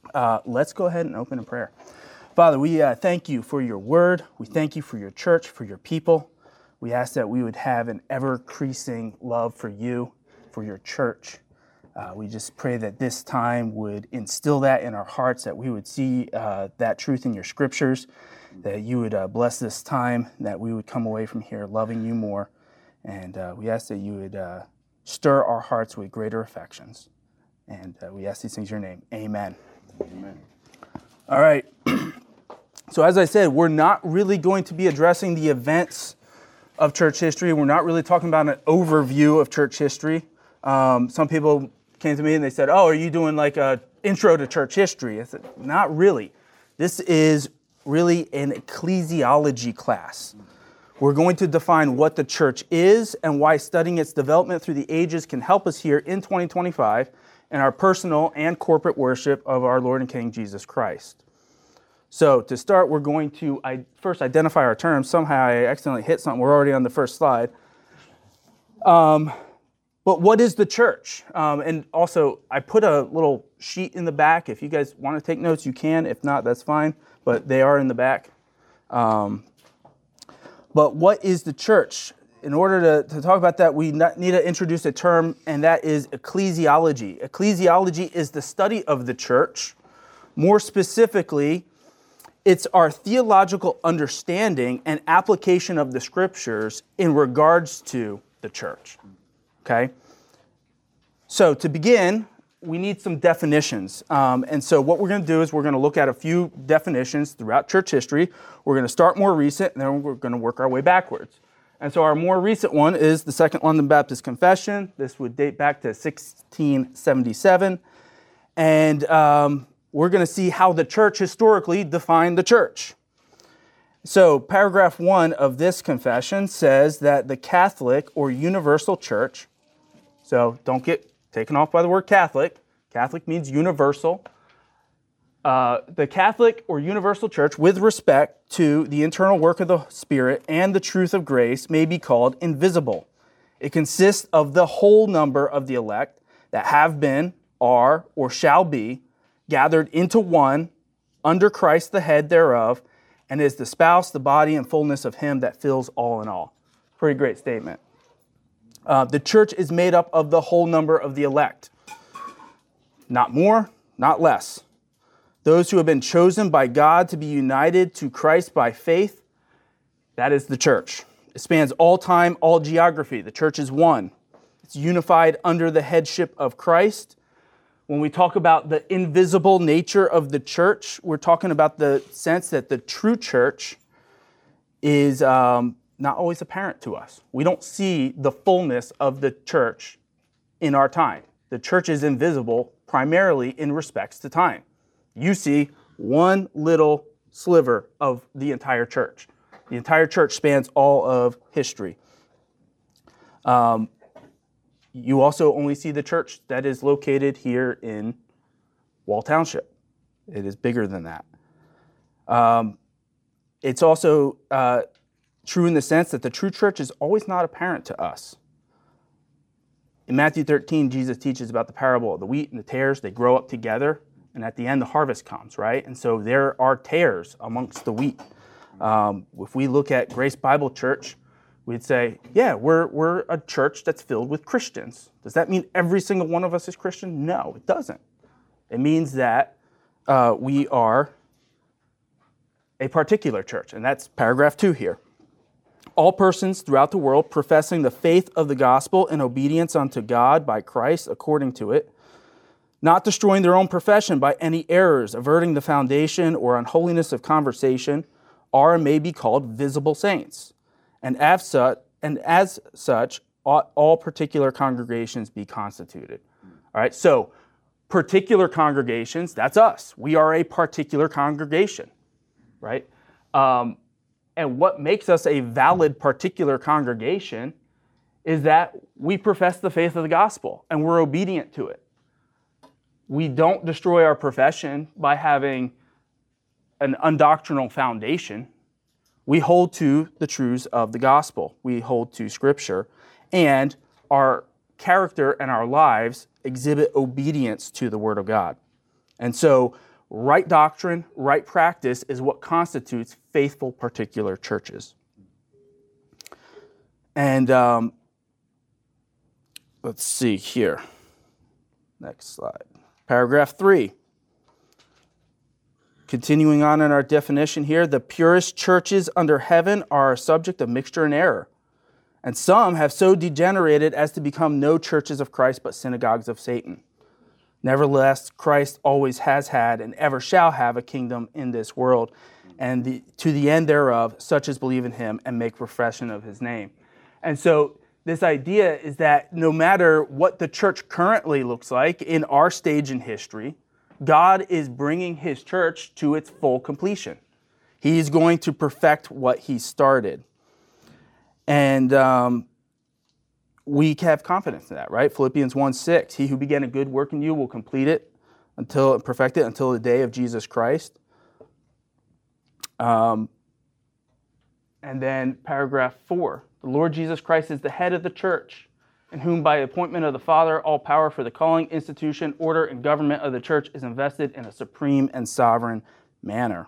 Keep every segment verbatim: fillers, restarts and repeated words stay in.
Uh, let's go ahead and open in prayer. Father, we uh, thank you for your word. We thank you for your church, for your people. We ask that we would have an ever-increasing love for you, for your church. Uh, we just pray that this time would instill that in our hearts, that we would see uh, that truth in your scriptures, that you would uh, bless this time, that we would come away from here loving you more. And uh, we ask that you would uh, stir our hearts with greater affections. And uh, we ask these things in your name. Amen. Amen. All right. So as I said, we're not really going to be addressing the events of church history. We're not really talking about an overview of church history. Um, some people came to me and they said, oh, are you doing like a intro to church history? I said, not really. This is really an ecclesiology class. We're going to define what the church is and why studying its development through the ages can help us here in twenty twenty-five in our personal and corporate worship of our Lord and King Jesus Christ. So to start, we're going to first identify our terms. Somehow I accidentally hit something. We're already on the first slide. Um, but what is the church? Um, and also, I put a little sheet in the back. If you guys want to take notes, you can. If not, that's fine. But they are in the back. Um, but what is the church? In order to, to talk about that, we need to introduce a term, and that is ecclesiology. Ecclesiology is the study of the church. More specifically, it's our theological understanding and application of the scriptures in regards to the church. Okay? So to begin, we need some definitions. Um, and so what we're going to do is we're going to look at a few definitions throughout church history. We're going to start more recent, and then we're going to work our way backwards. And so our more recent one is the Second London Baptist Confession. This would date back to sixteen seventy-seven. And um, we're going to see how the church historically defined the church. So paragraph one of this confession says that the Catholic or universal church, so don't get taken off by the word Catholic. Catholic means universal. Uh, the Catholic or universal church, with respect to the internal work of the Spirit and the truth of grace, may be called invisible. It consists of the whole number of the elect that have been, are, or shall be gathered into one under Christ the head thereof, and is the spouse, the body, and fullness of him that fills all in all. Pretty great statement. Uh, the church is made up of the whole number of the elect. Not more, not less. Those who have been chosen by God to be united to Christ by faith, that is the church. It spans all time, all geography. The church is one. It's unified under the headship of Christ. When we talk about the invisible nature of the church, we're talking about the sense that the true church is um, not always apparent to us. We don't see the fullness of the church in our time. The church is invisible primarily in respects to time. You see one little sliver of the entire church. The entire church spans all of history. Um, you also only see the church that is located here in Wall Township. It is bigger than that. Um, it's also uh, true in the sense that the true church is always not apparent to us. In Matthew thirteen, Jesus teaches about the parable of the wheat and the tares. They grow up together. And at the end, the harvest comes, right? And so there are tares amongst the wheat. Um, if we look at Grace Bible Church, we'd say, yeah, we're we're a church that's filled with Christians. Does that mean every single one of us is Christian? No, it doesn't. It means that uh, we are a particular church, and that's paragraph two here. All persons throughout the world professing the faith of the gospel and obedience unto God by Christ according to it, not destroying their own profession by any errors, averting the foundation or unholiness of conversation, are and may be called visible saints. And as such, and as such ought all particular congregations be constituted. All right, so particular congregations, that's us. We are a particular congregation, right? Um, and what makes us a valid particular congregation is that we profess the faith of the gospel and we're obedient to it. We don't destroy our profession by having an undoctrinal foundation. We hold to the truths of the gospel. We hold to Scripture. And our character and our lives exhibit obedience to the Word of God. And so right doctrine, right practice is what constitutes faithful particular churches. And um, let's see here. Next slide. Paragraph three. Continuing on in our definition here, the purest churches under heaven are a subject of mixture and error. And some have so degenerated as to become no churches of Christ, but synagogues of Satan. Nevertheless, Christ always has had and ever shall have a kingdom in this world, and the, to the end thereof, such as believe in him and make profession of his name. And so this idea is that no matter what the church currently looks like in our stage in history, God is bringing his church to its full completion. He is going to perfect what he started. And um, we have confidence in that, right? Philippians one six, he who began a good work in you will complete it until perfect it until the day of Jesus Christ. Um, and then paragraph four, the Lord Jesus Christ is the head of the church, in whom by appointment of the Father, all power for the calling, institution, order, and government of the church is invested in a supreme and sovereign manner.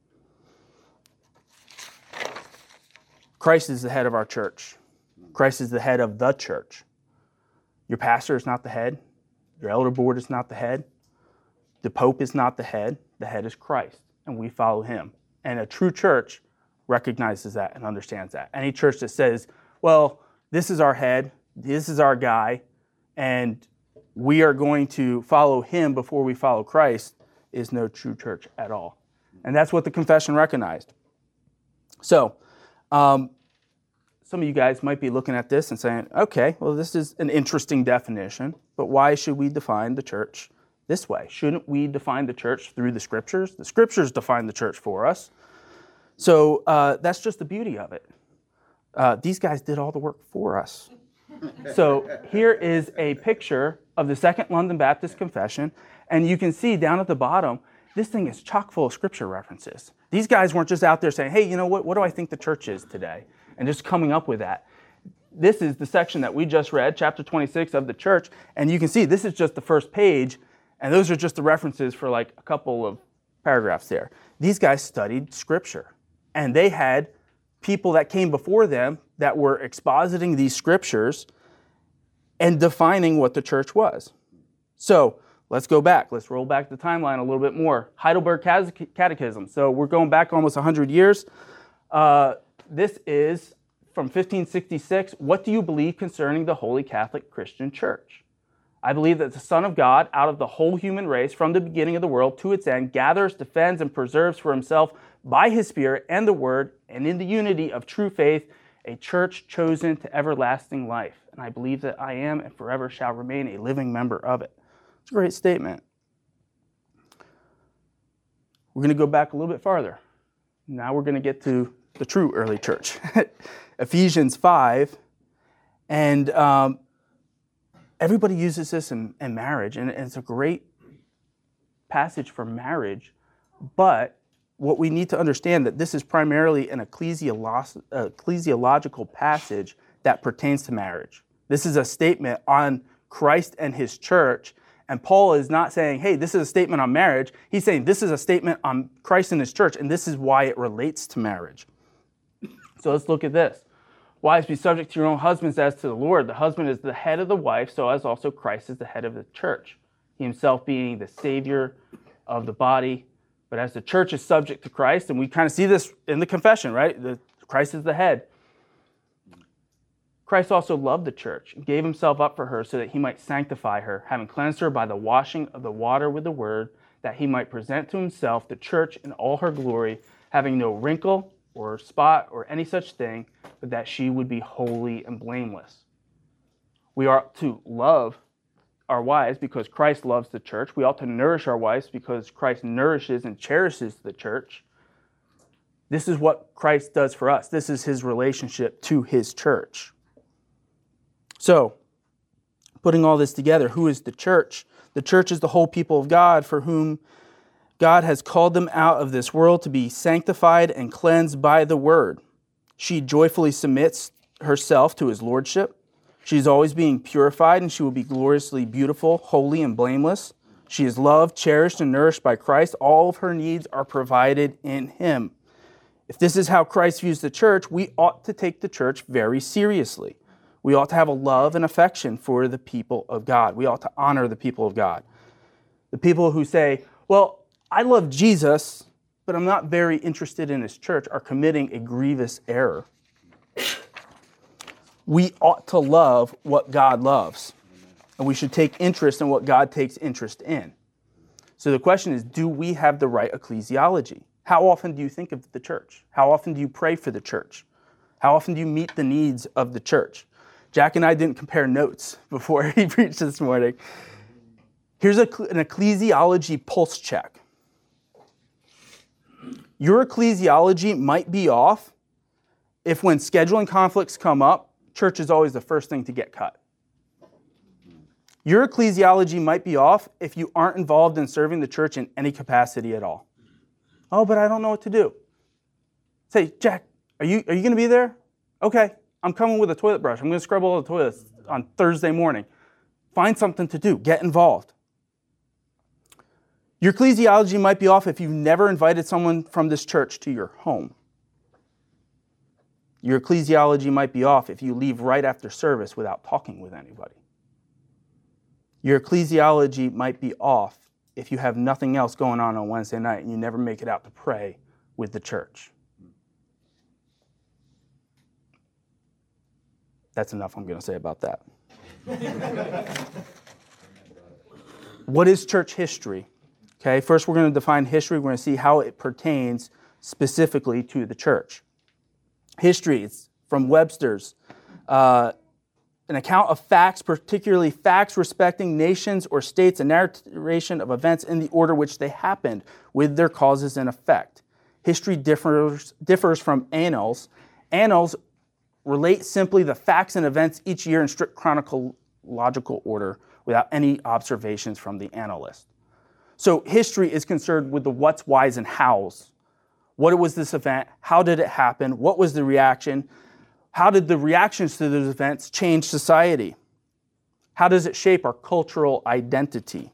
Christ is the head of our church. Christ is the head of the church. Your pastor is not the head. Your elder board is not the head. The Pope is not the head. The head is Christ, and we follow him. And a true church recognizes that and understands that. Any church that says, well, this is our head, this is our guy, and we are going to follow him before we follow Christ, is no true church at all. And that's what the confession recognized. So, um, some of you guys might be looking at this and saying, okay, well, this is an interesting definition, but why should we define the church this way? Shouldn't we define the church through the Scriptures? The Scriptures define the church for us. So uh, that's just the beauty of it. Uh, these guys did all the work for us. So here is a picture of the Second London Baptist Confession, and you can see down at the bottom, this thing is chock full of Scripture references. These guys weren't just out there saying, hey, you know what, what do I think the church is today? And just coming up with that. This is the section that we just read, chapter twenty-six of the church, and you can see this is just the first page, and those are just the references for like a couple of paragraphs there. These guys studied Scripture, and they had people that came before them that were expositing these Scriptures and defining what the church was. So let's go back. Let's roll back the timeline a little bit more. Heidelberg Catechism. So we're going back almost one hundred years. Uh, this is from fifteen sixty-six. What do you believe concerning the Holy Catholic Christian Church? I believe that the Son of God, out of the whole human race, from the beginning of the world to its end, gathers, defends, and preserves for himself by his Spirit and the Word, and in the unity of true faith, a church chosen to everlasting life. And I believe that I am and forever shall remain a living member of it. It's a great statement. We're going to go back a little bit farther. Now we're going to get to the true early church. Ephesians five. And um, everybody uses this in, in marriage, and it's a great passage for marriage. But what we need to understand that this is primarily an ecclesiolo- ecclesiological passage that pertains to marriage. This is a statement on Christ and his church. And Paul is not saying, hey, this is a statement on marriage. He's saying this is a statement on Christ and his church, and this is why it relates to marriage. So let's look at this. Wives, be subject to your own husbands as to the Lord. The husband is the head of the wife, so as also Christ is the head of the church, he himself being the Savior of the body. But as the church is subject to Christ, and we kind of see this in the confession, right? The, Christ is the head. Christ also loved the church and gave himself up for her so that he might sanctify her, having cleansed her by the washing of the water with the word, that he might present to himself the church in all her glory, having no wrinkle or spot or any such thing, but that she would be holy and blameless. We are to love our wives because Christ loves the church. We ought to nourish our wives because Christ nourishes and cherishes the church. This is what Christ does for us. This is his relationship to his church. So, putting all this together, who is the church? The church is the whole people of God for whom God has called them out of this world to be sanctified and cleansed by the word. She joyfully submits herself to his lordship. She's always being purified, and she will be gloriously beautiful, holy, and blameless. She is loved, cherished, and nourished by Christ. All of her needs are provided in him. If this is how Christ views the church, we ought to take the church very seriously. We ought to have a love and affection for the people of God. We ought to honor the people of God. The people who say, well, I love Jesus, but I'm not very interested in his church, are committing a grievous error. We ought to love what God loves, and we should take interest in what God takes interest in. So the question is, do we have the right ecclesiology? How often do you think of the church? How often do you pray for the church? How often do you meet the needs of the church? Jack and I didn't compare notes before he preached this morning. Here's a, an ecclesiology pulse check. Your ecclesiology might be off if when scheduling conflicts come up, church is always the first thing to get cut. Your ecclesiology might be off if you aren't involved in serving the church in any capacity at all. Oh, but I don't know what to do. Say, Jack, are you, are you going to be there? Okay. I'm coming with a toilet brush. I'm going to scrub all the toilets on Thursday morning. Find something to do. Get involved. Your ecclesiology might be off if you've never invited someone from this church to your home. Your ecclesiology might be off if you leave right after service without talking with anybody. Your ecclesiology might be off if you have nothing else going on on Wednesday night and you never make it out to pray with the church. That's enough I'm going to say about that. What is church history? Okay, first we're going to define history. We're going to see how it pertains specifically to the church. History is from Webster's. Uh, an account of facts, particularly facts respecting nations or states, a narration of events in the order which they happened, with their causes and effect. History differs, differs from annals. Annals relate simply the facts and events each year in strict chronological order without any observations from the analyst. So history is concerned with the what's, whys, and hows. What was this event? How did it happen? What was the reaction? How did the reactions to those events change society? How does it shape our cultural identity?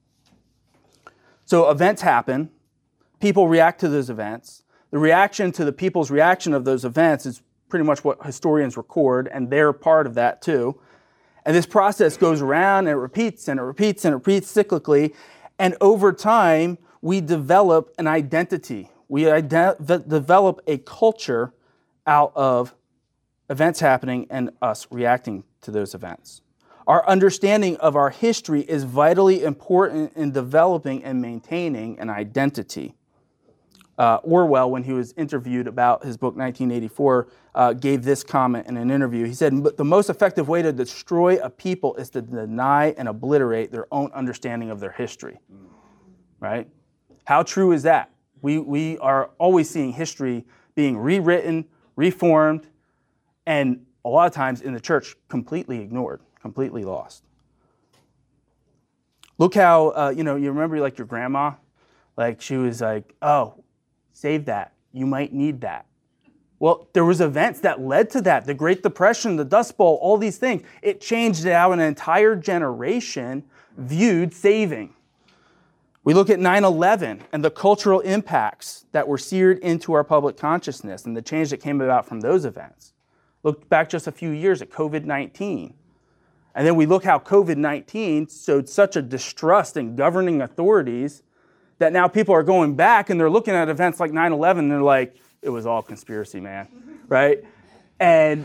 So events happen. People react to those events. The reaction to the people's reaction of those events is pretty much what historians record, and they're part of that too. And this process goes around and it repeats and it repeats and it repeats cyclically. And over time, we develop an identity. We ide- develop a culture out of events happening and us reacting to those events. Our understanding of our history is vitally important in developing and maintaining an identity. Uh, Orwell, when he was interviewed about his book nineteen eighty-four, uh, gave this comment in an interview. He said, "But the most effective way to destroy a people is to deny and obliterate their own understanding of their history." Mm. Right? How true is that? We, we are always seeing history being rewritten, reformed, and a lot of times in the church, completely ignored, completely lost. Look how, uh, you know, you remember like your grandma? Like she was like, oh, save that. You might need that. Well, there was events that led to that. The Great Depression, the Dust Bowl, all these things. It changed how an entire generation viewed saving. We look at nine eleven and the cultural impacts that were seared into our public consciousness and the change that came about from those events. Look back just a few years at covid nineteen. And then we look how covid nineteen showed such a distrust in governing authorities that now people are going back and they're looking at events like nine eleven and they're like, it was all conspiracy, man, right? And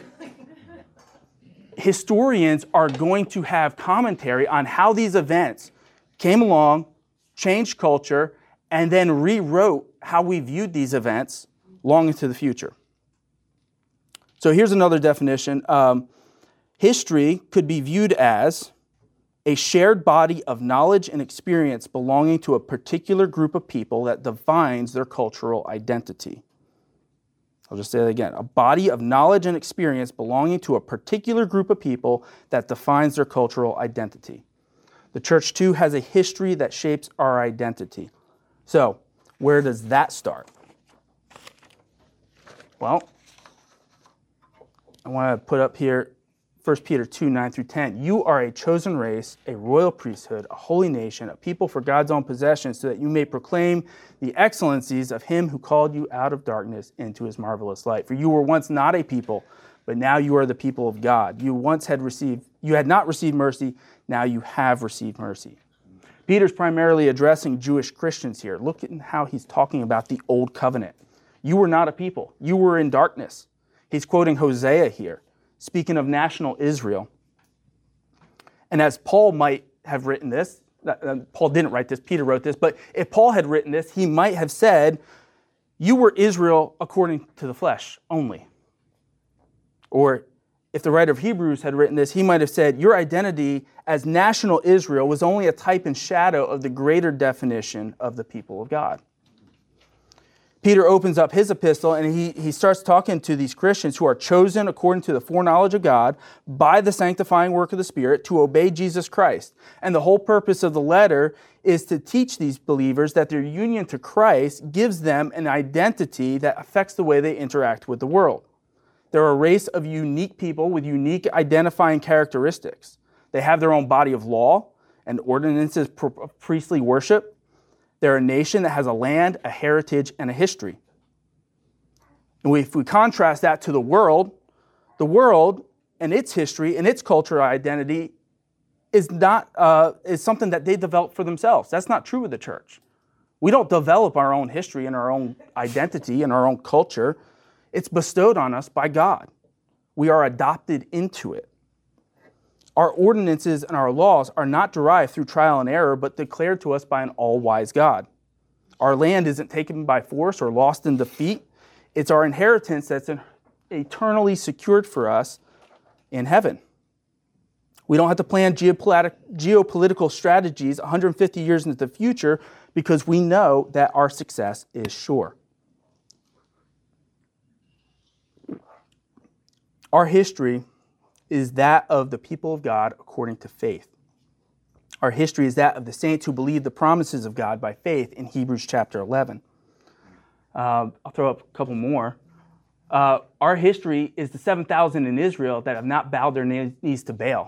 historians are going to have commentary on how these events came along, changed culture, and then rewrote how we viewed these events long into the future. So here's another definition. Um, history could be viewed as a shared body of knowledge and experience belonging to a particular group of people that defines their cultural identity. I'll just say that again. A body of knowledge and experience belonging to a particular group of people that defines their cultural identity. The church, too, has a history that shapes our identity. So, where does that start? Well, I want to put up here First Peter two, nine through ten. You are a chosen race, a royal priesthood, a holy nation, a people for God's own possession, so that you may proclaim the excellencies of him who called you out of darkness into his marvelous light. For you were once not a people, but now you are the people of God. You once had received, you had not received mercy, now you have received mercy. Peter's primarily addressing Jewish Christians here. Look at how he's talking about the old covenant. You were not a people. You were in darkness. He's quoting Hosea here, speaking of national Israel. And as Paul might have written this, uh, Paul didn't write this, Peter wrote this, but if Paul had written this, he might have said, you were Israel according to the flesh only. Or if the writer of Hebrews had written this, he might have said, your identity as national Israel was only a type and shadow of the greater definition of the people of God. Peter opens up his epistle and he, he starts talking to these Christians who are chosen according to the foreknowledge of God by the sanctifying work of the Spirit to obey Jesus Christ. And the whole purpose of the letter is to teach these believers that their union to Christ gives them an identity that affects the way they interact with the world. They're a race of unique people with unique identifying characteristics. They have their own body of law and ordinances of priestly worship. They're a nation that has a land, a heritage, and a history. And if we contrast that to the world, the world and its history and its cultural identity is not uh, is something that they develop for themselves. That's not true with the church. We don't develop our own history and our own identity and our own culture. It's bestowed on us by God. We are adopted into it. Our ordinances and our laws are not derived through trial and error, but declared to us by an all-wise God. Our land isn't taken by force or lost in defeat. It's our inheritance that's eternally secured for us in heaven. We don't have to plan geopolitical strategies one hundred fifty years into the future because we know that our success is sure. Our history is that of the people of God according to faith. Our history is that of the saints who believe the promises of God by faith in Hebrews chapter eleven. Uh, I'll throw up a couple more. Uh, our history is the seven thousand in Israel that have not bowed their knees to Baal.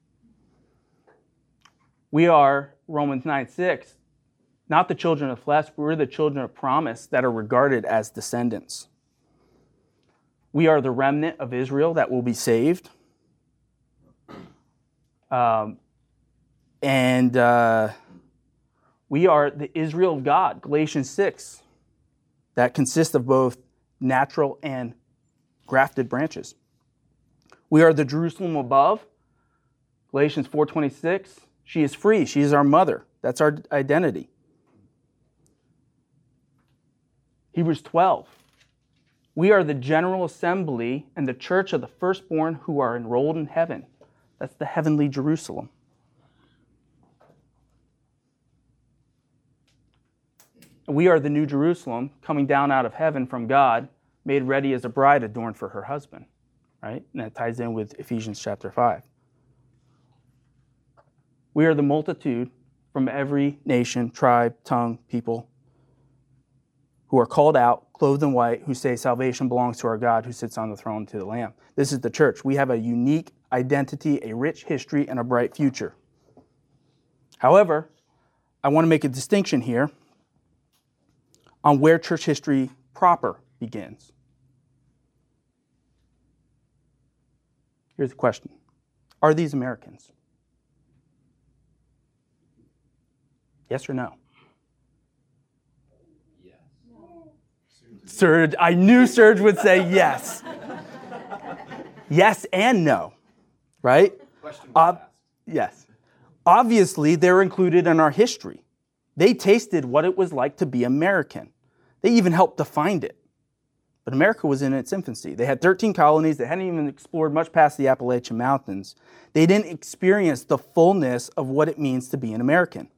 We are, Romans nine six, not the children of flesh, but we're the children of promise that are regarded as descendants. We are the remnant of Israel that will be saved. Um, and uh, we are the Israel of God, Galatians six, that consists of both natural and grafted branches. We are the Jerusalem above, Galatians four twenty-six. She is free. She is our mother. That's our identity. Hebrews twelve. We are the general assembly and the church of the firstborn who are enrolled in heaven. That's the heavenly Jerusalem. We are the new Jerusalem coming down out of heaven from God, made ready as a bride adorned for her husband. Right? And that ties in with Ephesians chapter five. We are the multitude from every nation, tribe, tongue, people, who are called out, clothed in white, who say salvation belongs to our God who sits on the throne, to the Lamb. This is the church. We have a unique identity, a rich history, and a bright future. However, I want to make a distinction here on where church history proper begins. Here's the question. Are these Americans? Yes or no? Serge, I knew Serge would say yes. Yes and no, right? Question Uh, yes. Obviously, they're included in our history. They tasted what it was like to be American. They even helped define it. But America was in its infancy. They had thirteen colonies. They hadn't even explored much past the Appalachian Mountains. They didn't experience the fullness of what it means to be an American.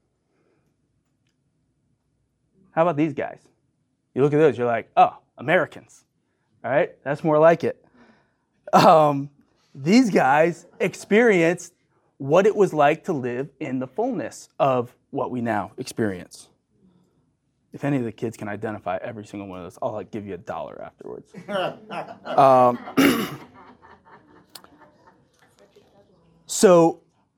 How about these guys? You look at those, you're like, oh, Americans. All right, that's more like it. Um, these guys experienced what it was like to live in the fullness of what we now experience. If any of the kids can identify every single one of those, I'll like give you a dollar afterwards. um, So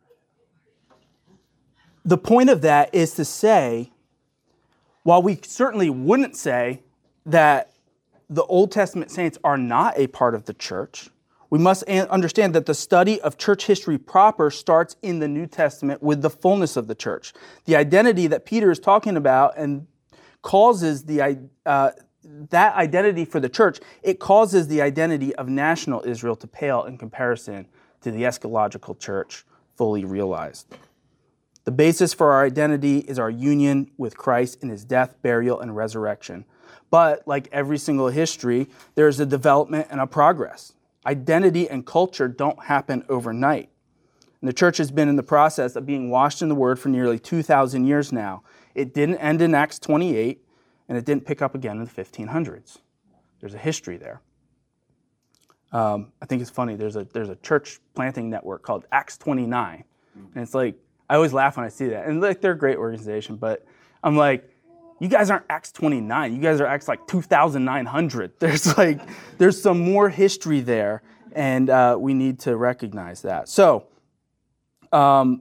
the point of that is to say, while we certainly wouldn't say that the Old Testament saints are not a part of the church, we must understand that the study of church history proper starts in the New Testament with the fullness of the church. The identity that Peter is talking about and causes the uh, that identity for the church, it causes the identity of national Israel to pale in comparison to the eschatological church fully realized. The basis for our identity is our union with Christ in his death, burial, and resurrection. But like every single history, there's a development and a progress. Identity and culture don't happen overnight. And the church has been in the process of being washed in the Word for nearly two thousand years now. It didn't end in Acts twenty-eight, and it didn't pick up again in the fifteen hundreds. There's a history there. Um, I think it's funny, there's a there's a church planting network called Acts twenty-nine. And it's like, I always laugh when I see that. And like, they're a great organization, but I'm like, you guys aren't Acts twenty-nine. You guys are Acts like two thousand nine hundred. There's like, there's some more history there, and uh, we need to recognize that. So, um,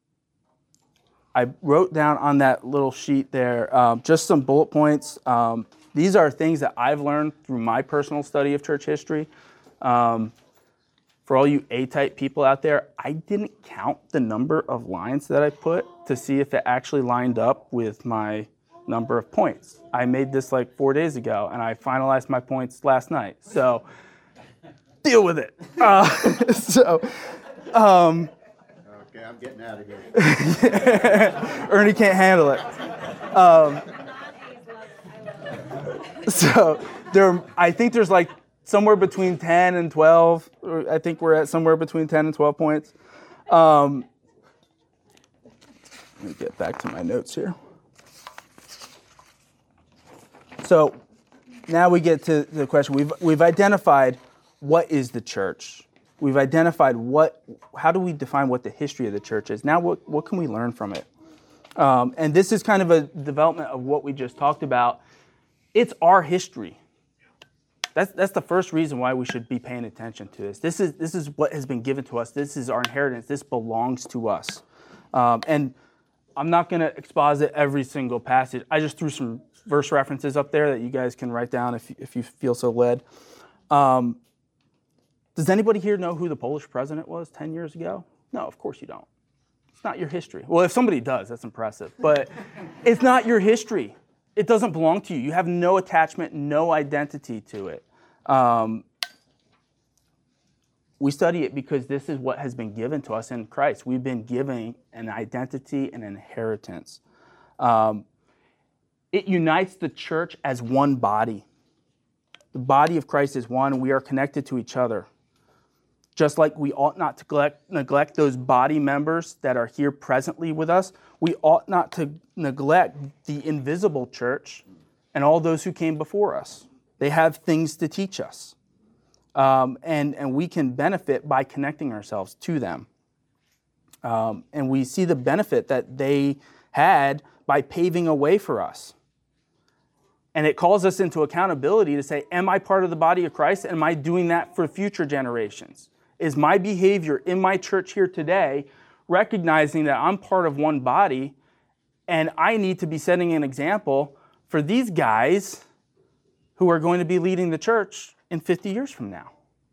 I wrote down on that little sheet there um, just some bullet points. Um, these are things that I've learned through my personal study of church history. Um, for all you A-type people out there, I didn't count the number of lines that I put to see if it actually lined up with my number of points. I made this like four days ago, and I finalized my points last night. So deal with it. Uh, so, um, okay, I'm getting out of here. Ernie can't handle it. Um, so there, I think there's like somewhere between ten and twelve. I think we're at somewhere between ten and twelve points. Um, let me get back to my notes here. So now we get to the question. We've we've identified what is the church. We've identified what, how do we define what the history of the church is. Now what, what can we learn from it? Um, and this is kind of a development of what we just talked about. It's our history. That's that's the first reason why we should be paying attention to this. This is this is what has been given to us. This is our inheritance. This belongs to us. Um, and I'm not going to exposit every single passage. I just threw some verse references up there that you guys can write down if, if you feel so led. Um, does anybody here know who the Polish president was ten years ago? No, of course you don't. It's not your history. Well, if somebody does, that's impressive. But it's not your history. It doesn't belong to you. You have no attachment, no identity to it. Um, we study it because this is what has been given to us in Christ. We've been given an identity and an inheritance. Um, It unites the church as one body. The body of Christ is one, and we are connected to each other. Just like we ought not to neglect, neglect those body members that are here presently with us, we ought not to neglect the invisible church and all those who came before us. They have things to teach us. Um, and, and we can benefit by connecting ourselves to them. Um, and we see the benefit that they had by paving a way for us. And it calls us into accountability to say, am I part of the body of Christ? Am I doing that for future generations? Is my behavior in my church here today recognizing that I'm part of one body and I need to be setting an example for these guys who are going to be leading the church in fifty years from now?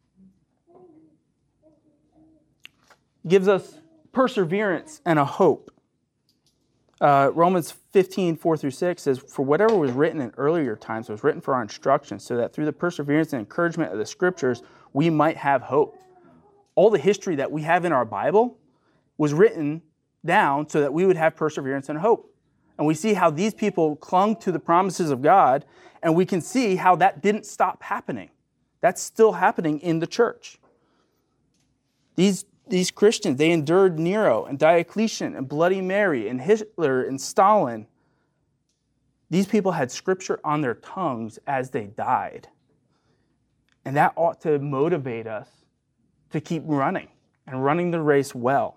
It gives us perseverance and a hope. Uh, Romans fifteen, four through six says, for whatever was written in earlier times was written for our instruction, so that through the perseverance and encouragement of the scriptures, we might have hope. All the history that we have in our Bible was written down so that we would have perseverance and hope. And we see how these people clung to the promises of God, and we can see how that didn't stop happening. That's still happening in the church. These These Christians, they endured Nero and Diocletian and Bloody Mary and Hitler and Stalin. These people had scripture on their tongues as they died. And that ought to motivate us to keep running and running the race well.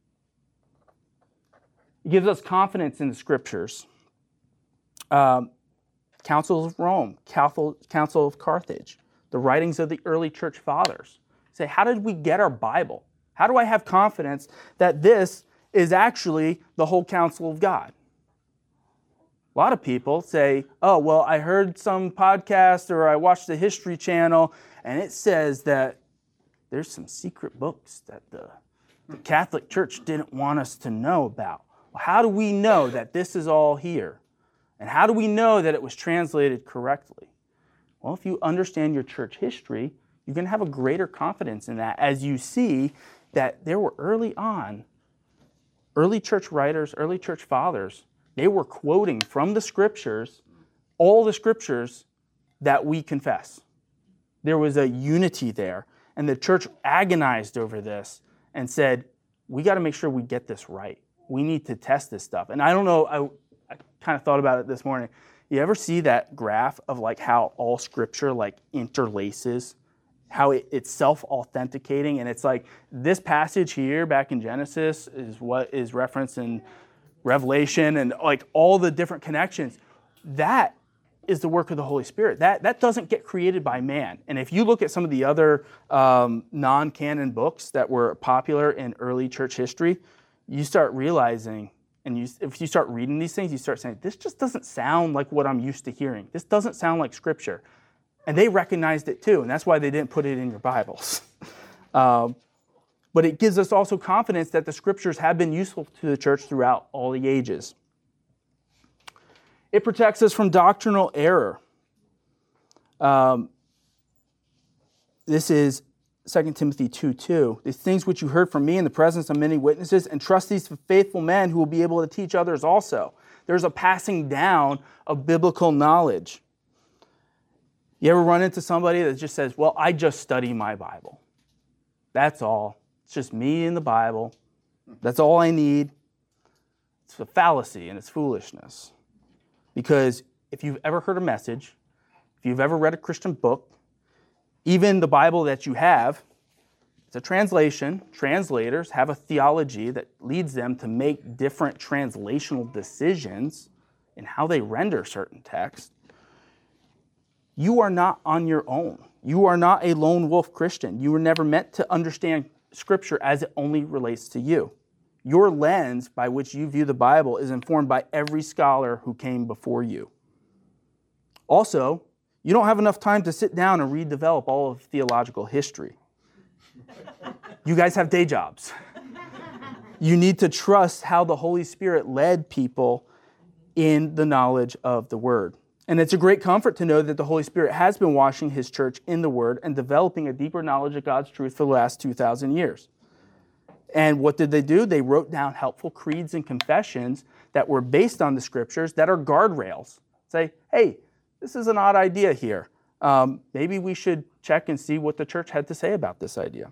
It gives us confidence in the scriptures. Um, Council of Rome, Council, Council of Carthage, the writings of the early church fathers say, how did we get our Bible? How do I have confidence that this is actually the whole counsel of God? A lot of people say, oh, well, I heard some podcast or I watched the History Channel, and it says that there's some secret books that the, the Catholic Church didn't want us to know about. Well, how do we know that this is all here? And how do we know that it was translated correctly? Well, if you understand your church history, you're going to have a greater confidence in that as you see that there were early on, early church writers, early church fathers, they were quoting from the scriptures, all the scriptures that we confess. There was a unity there, and the church agonized over this and said, we got to make sure we get this right. We need to test this stuff. And I don't know, I, I kind of thought about it this morning. You ever see that graph of like how all scripture like interlaces? How it, it's self-authenticating, and it's like this passage here back in Genesis is what is referenced in Revelation, and like all the different connections. That is the work of the Holy Spirit. That that doesn't get created by man. And if you look at some of the other um, non-canon books that were popular in early church history, you start realizing, and you, if you start reading these things, you start saying, this just doesn't sound like what I'm used to hearing. This doesn't sound like Scripture. And they recognized it too, and that's why they didn't put it in your Bibles. um, but it gives us also confidence that the Scriptures have been useful to the church throughout all the ages. It protects us from doctrinal error. Um, this is Second Timothy two two. These things which you heard from me in the presence of many witnesses, entrust these to faithful men who will be able to teach others also. There's a passing down of biblical knowledge. You ever run into somebody that just says, well, I just study my Bible. That's all. It's just me and the Bible. That's all I need. It's a fallacy and it's foolishness. Because if you've ever heard a message, if you've ever read a Christian book, even the Bible that you have, it's a translation. Translators have a theology that leads them to make different translational decisions in how they render certain texts. You are not on your own. You are not a lone wolf Christian. You were never meant to understand Scripture as it only relates to you. Your lens by which you view the Bible is informed by every scholar who came before you. Also, you don't have enough time to sit down and redevelop all of theological history. You guys have day jobs. You need to trust how the Holy Spirit led people in the knowledge of the Word. And it's a great comfort to know that the Holy Spirit has been washing His church in the Word and developing a deeper knowledge of God's truth for the last two thousand years. And what did they do? They wrote down helpful creeds and confessions that were based on the Scriptures that are guardrails. Say, hey, this is an odd idea here. Um, maybe we should check and see what the church had to say about this idea.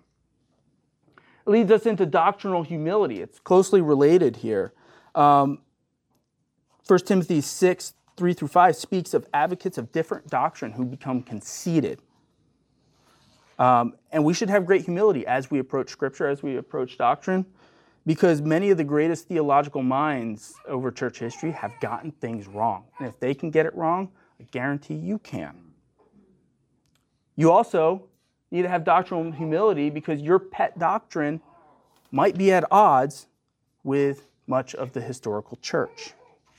It leads us into doctrinal humility. It's closely related here. Um, First Timothy six, three through five speaks of advocates of different doctrine who become conceited. Um, and we should have great humility as we approach Scripture, as we approach doctrine, because many of the greatest theological minds over church history have gotten things wrong. And if they can get it wrong, I guarantee you can. You also need to have doctrinal humility because your pet doctrine might be at odds with much of the historical church.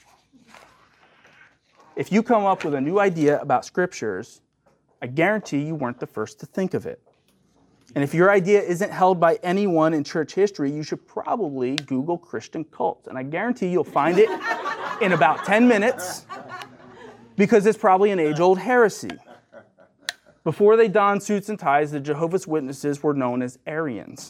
If you come up with a new idea about Scriptures, I guarantee you weren't the first to think of it. And if your idea isn't held by anyone in church history, you should probably Google Christian cults. And I guarantee you'll find it in about ten minutes because it's probably an age-old heresy. Before they donned suits and ties, the Jehovah's Witnesses were known as Arians.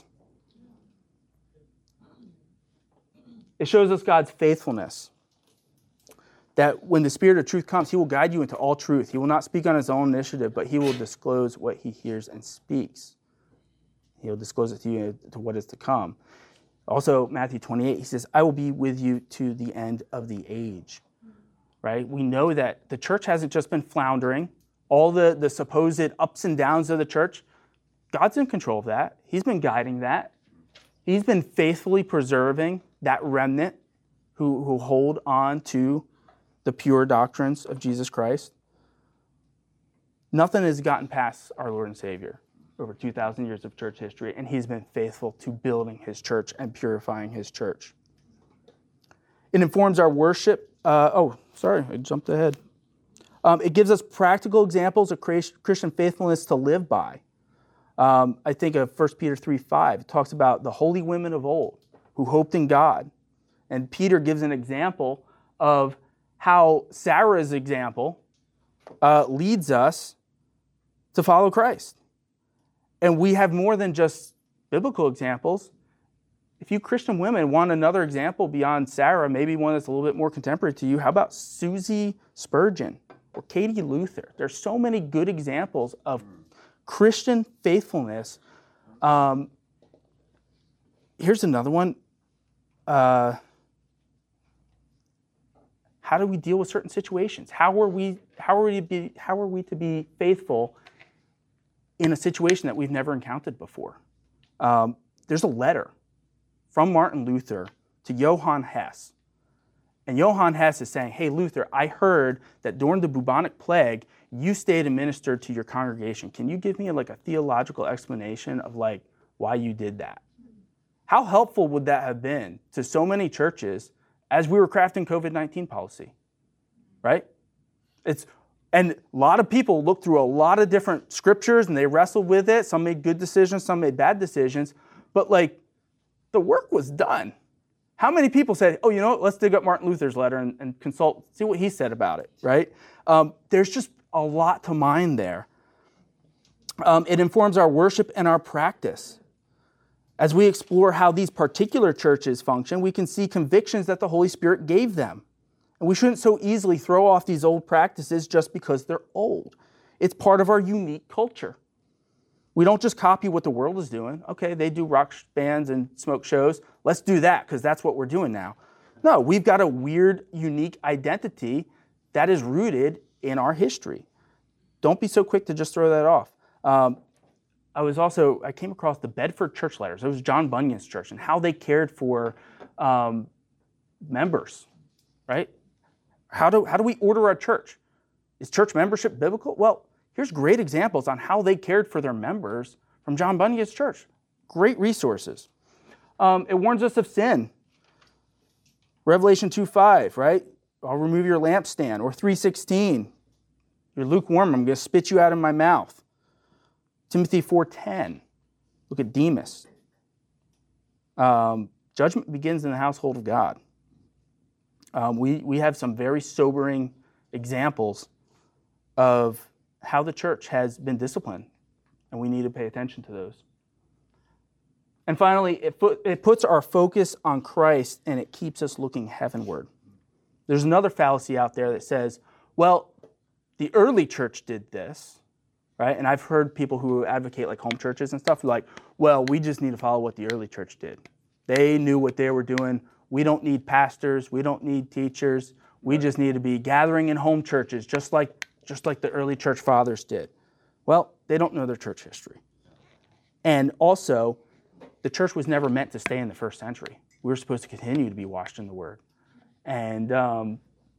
It shows us God's faithfulness. That when the Spirit of truth comes, He will guide you into all truth. He will not speak on His own initiative, but He will disclose what He hears and speaks. He will disclose it to you to what is to come. Also, Matthew twenty-eight, He says, I will be with you to the end of the age. Right? We know that the church hasn't just been floundering. All the, the supposed ups and downs of the church, God's in control of that. He's been guiding that. He's been faithfully preserving that remnant who, who hold on to the pure doctrines of Jesus Christ. Nothing has gotten past our Lord and Savior. over two thousand years of church history, and he's been faithful to building his church and purifying his church. It informs our worship. Uh, oh, sorry, I jumped ahead. Um, it gives us practical examples of Christian faithfulness to live by. Um, I think of First Peter three five. It talks about the holy women of old who hoped in God. And Peter gives an example of how Sarah's example uh, leads us to follow Christ. And we have more than just biblical examples. If you Christian women want another example beyond Sarah, maybe one that's a little bit more contemporary to you, how about Susie Spurgeon or Katie Luther? There's so many good examples of Christian faithfulness. Um, here's another one. Uh, how do we deal with certain situations? How are we? How are we to be? How are we to be faithful in a situation that we've never encountered before? Um, there's a letter from Martin Luther to Johann Hess. And Johann Hess is saying, hey, Luther, I heard that during the bubonic plague, you stayed and ministered to your congregation. Can you give me like a theological explanation of like why you did that? How helpful would that have been to so many churches as we were crafting COVID nineteen policy, right? It's And a lot of people looked through a lot of different scriptures and they wrestled with it. Some made good decisions, some made bad decisions. But like, the work was done. How many people said, oh, you know what, let's dig up Martin Luther's letter and, and consult, see what he said about it, right? Um, there's just a lot to mine there. Um, it informs our worship and our practice. As we explore how these particular churches function, we can see convictions that the Holy Spirit gave them. And we shouldn't so easily throw off these old practices just because they're old. It's part of our unique culture. We don't just copy what the world is doing. Okay, they do rock bands and smoke shows. Let's do that because that's what we're doing now. No, we've got a weird, unique identity that is rooted in our history. Don't be so quick to just throw that off. Um, I was also, I came across the Bedford Church Letters. It was John Bunyan's church and how they cared for um, members, right? How do, how do we order our church? Is church membership biblical? Well, here's great examples on how they cared for their members from John Bunyan's church. Great resources. Um, it warns us of sin. Revelation two five, right? I'll remove your lampstand. Or three sixteen, you're lukewarm, I'm going to spit you out of my mouth. Timothy four ten, look at Demas. Um, judgment begins in the household of God. Um, we, we have some very sobering examples of how the church has been disciplined, and we need to pay attention to those. And finally, it, put, it puts our focus on Christ, and it keeps us looking heavenward. There's another fallacy out there that says, well, the early church did this, right? And I've heard people who advocate like home churches and stuff, who are like, well, we just need to follow what the early church did. They knew what they were doing. We don't need pastors. We don't need teachers. We just need to be gathering in home churches, just like just like the early church fathers did. Well, they don't know their church history. And also, the church was never meant to stay in the first century. We were supposed to continue to be washed in the Word. And um,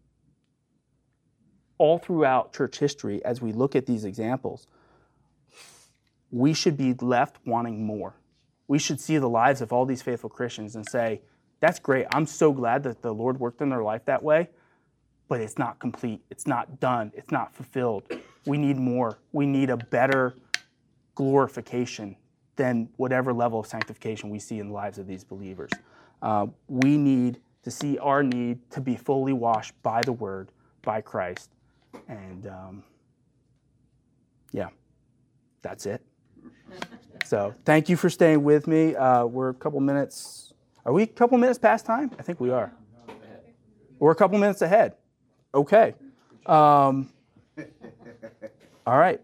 all throughout church history, as we look at these examples, we should be left wanting more. We should see the lives of all these faithful Christians and say, that's great. I'm so glad that the Lord worked in their life that way. But it's not complete. It's not done. It's not fulfilled. We need more. We need a better glorification than whatever level of sanctification we see in the lives of these believers. Uh, we need to see our need to be fully washed by the Word, by Christ. And um, yeah, that's it. So thank you for staying with me. Uh, we're a couple minutes. Are we a couple minutes past time? I think we are. We're a couple minutes ahead. Okay. Um, all right.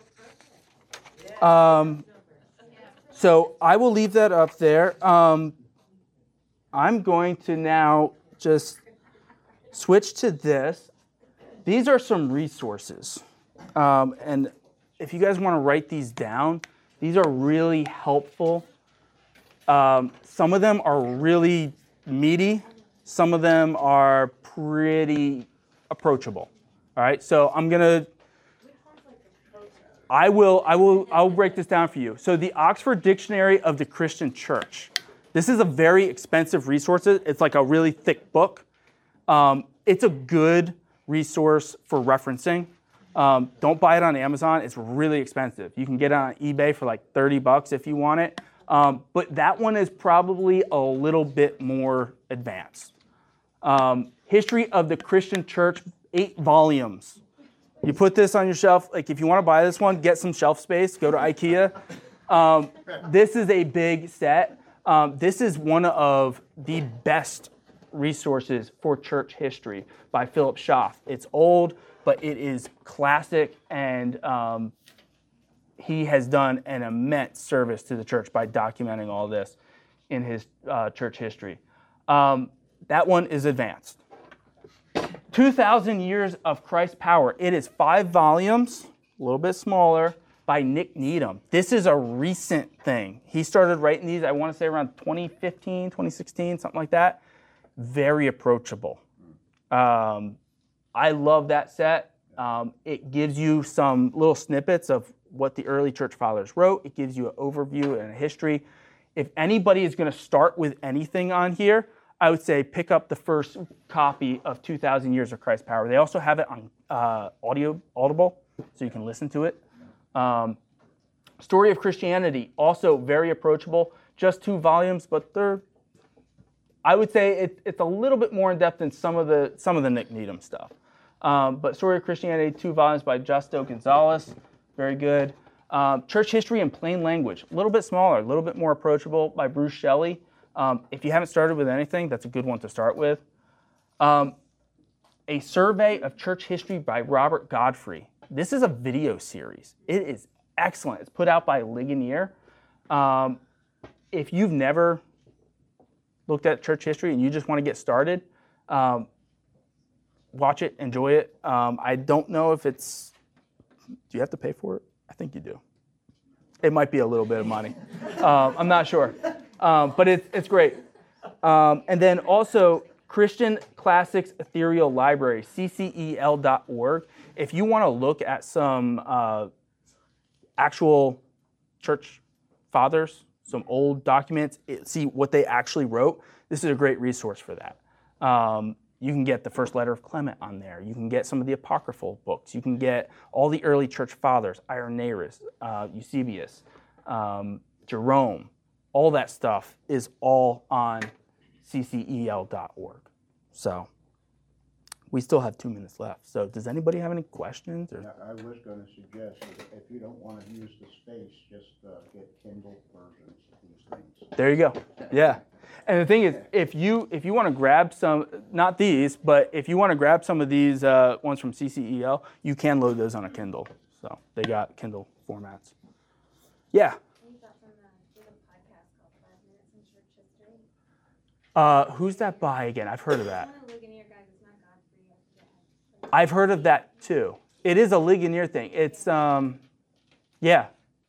Um, so I will leave that up there. Um, I'm going to now just switch to this. These are some resources. Um, and if you guys want to write these down, these are really helpful. Um, some of them are really meaty. Some of them are pretty approachable. All right, so I'm going to... I will, I will, I will break this down for you. So the Oxford Dictionary of the Christian Church. This is a very expensive resource. It's like a really thick book. Um, it's a good resource for referencing. Um, don't buy it on Amazon. It's really expensive. You can get it on eBay for like thirty bucks if you want it. Um, but that one is probably a little bit more advanced. Um, History of the Christian Church, eight volumes. You put this on your shelf. Like if you want to buy this one, get some shelf space. Go to IKEA. Um, this is a big set. Um, this is one of the best resources for church history by Philip Schaff. It's old, but it is classic, and um, he has done an immense service to the church by documenting all this in his uh, church history. Um, that one is advanced. two thousand Years of Christ's Power. It is five volumes, a little bit smaller, by Nick Needham. This is a recent thing. He started writing these, I want to say around twenty fifteen, twenty sixteen, something like that. Very approachable. Um, I love that set. Um, it gives you some little snippets of what the early church fathers wrote. It gives you an overview and a history. If anybody is going to start with anything on here, I would say pick up the first copy of two thousand Years of Christ's Power. They also have it on uh, audio, Audible, so you can listen to it. Um, Story of Christianity, also very approachable. Just two volumes, but they're, I would say it, it's a little bit more in depth than some of the some of the Nick Needham stuff. Um, but Story of Christianity, two volumes by Justo Gonzalez, very good. Um, Church History in Plain Language, a little bit smaller, a little bit more approachable by Bruce Shelley. Um, if you haven't started with anything, that's a good one to start with. Um, a Survey of Church History by Robert Godfrey. This is a video series. It is excellent. It's put out by Ligonier. Um, if you've never looked at church history and you just want to get started, um, watch it, enjoy it. Um, I don't know if it's, do you have to pay for it? I think you do. It might be a little bit of money. Um, I'm not sure. Um, but it's, it's great. Um, and then also Christian Classics Ethereal Library, C C E L dot org. If you want to look at some uh, actual church fathers, some old documents, it, see what they actually wrote, this is a great resource for that. Um, you can get the first letter of Clement on there. You can get some of the apocryphal books. You can get all the early church fathers, Irenaeus, uh, Eusebius, um, Jerome. All that stuff is all on C C E L dot org. So we still have two minutes left. So does anybody have any questions? Or? Yeah, I was going to suggest that if you don't want to use the space, just uh, get Kindle versions of these things. There you go. Yeah. And the thing is, if you if you want to grab some, not these, but if you want to grab some of these uh, ones from C C E L, you can load those on a Kindle. So they got Kindle formats. Yeah. Uh, who's that by again? I've heard of that. I've heard of that too. It is a Ligonier thing. It's, um, yeah.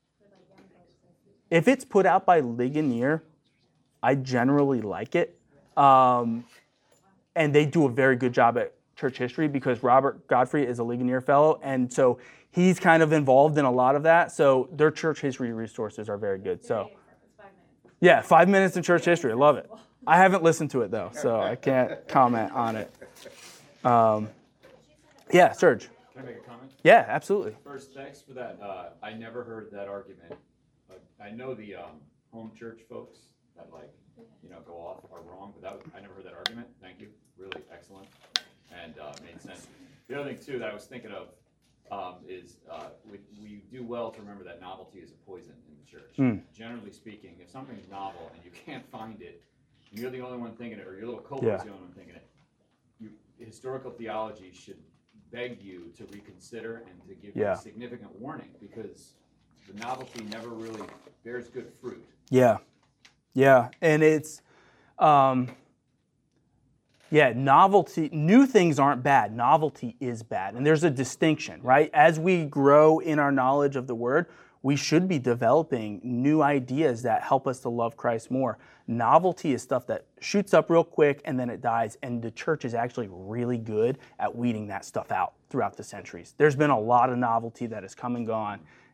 If it's put out by Ligonier, I generally like it. Um, and they do a very good job at church history because Robert Godfrey is a Ligonier fellow. And so he's kind of involved in a lot of that. So their church history resources are very good. So, yeah, five minutes in church history. I love it. I haven't listened to it, though, so I can't comment on it. Um, yeah, Serge. Can I make a comment? Yeah, absolutely. First, thanks for that. Uh, I never heard that argument. Uh, I know the um, home church folks that, like, you know, go off are wrong, but that was, I never heard that argument. Thank you. Really excellent and uh, made sense. The other thing, too, that I was thinking of um, is uh, we, we do well to remember that novelty is a poison in the church. Mm. Generally speaking, if something's novel and you can't find it, you're the only one thinking it, or your little cohort's yeah. the only one thinking it. You, historical theology should beg you to reconsider and to give yeah. you a significant warning because the novelty never really bears good fruit. Yeah, yeah, and it's, um, yeah, novelty. New things aren't bad. Novelty is bad, and there's a distinction, right? As we grow in our knowledge of the Word, we should be developing new ideas that help us to love Christ more. Novelty is stuff that shoots up real quick and then it dies, and the church is actually really good at weeding that stuff out throughout the centuries. There's been a lot of novelty that has come and gone,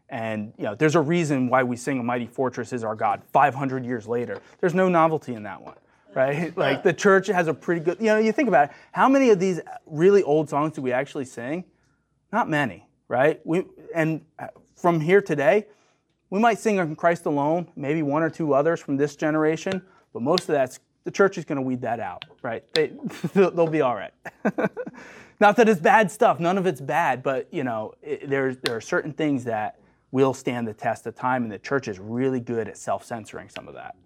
And you know, there's a reason why we sing "A Mighty Fortress Is Our God" five hundred years later. There's no novelty in that one, right? Like the church has a pretty good, you know, you think about it, how many of these really old songs do we actually sing? Not many, right? We And from here today, we might sing "On Christ Alone," maybe one or two others from this generation, but most of that's, the church is going to weed that out, right? They, they'll be all right. Not that it's bad stuff, none of it's bad, but you know, it, there's, there are certain things that will stand the test of time, and the church is really good at self-censoring some of that.